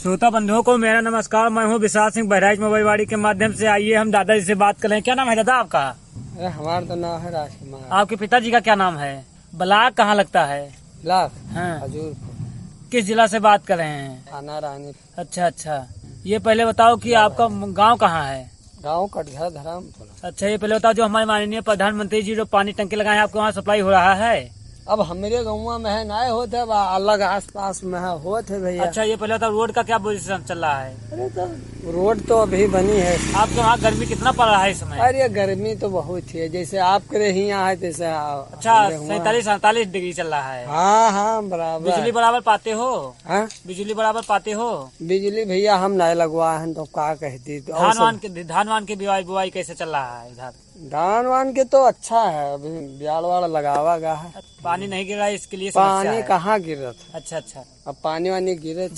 श्रोता बंधुओं को मेरा नमस्कार। मैं हूं विशाल सिंह बहराइच मोबाइलवाड़ी के माध्यम से। आइए हम दादाजी से बात करें। क्या नाम है दादा आपका? अरे हमारा तो नाम है राजकुमार। आपके पिताजी का क्या नाम है? ब्लॉक कहाँ लगता है? ब्लॉक हाँ, हजूर किस जिला से बात कर रहे हैं? थाना रानी। अच्छा अच्छा, ये पहले बताओ कि आपका गांव कहाँ है? गांव कटघर धराम। अच्छा, ये पहले बताओ, जो हमारे माननीय प्रधानमंत्री जी जो पानी टंकी लगाए हैं, आपके वहाँ सप्लाई हो रहा है? अब हमारे गाँव में है नए होते, अलग आस पास में है होते भैया। अच्छा, ये पहले बताओ, रोड का क्या पोजीशन चल रहा है? अरे तो रोड तो अभी बनी है। आपके वहाँ गर्मी कितना पड़ रहा है इस समय? अरे गर्मी तो बहुत ही है, जैसे आपके यहाँ है तैसे। अच्छा, 47-48 डिग्री चल रहा है। हाँ हाँ बराबर। बिजली बराबर पाते हो? हाँ बिजली बराबर पाते हो? बिजली भैया हम नहीं लगवाए हैं तो क्या कहती। धान वान की बुआई कैसे चल रहा है इधर? धान वान के तो अच्छा है, अभी ब्याल वाड़ लगावा गया है। पानी नहीं गिर रहा है, इसके लिए समस्या पानी है। कहाँ गिरत। अच्छा अच्छा, अब पानी वानी गिरे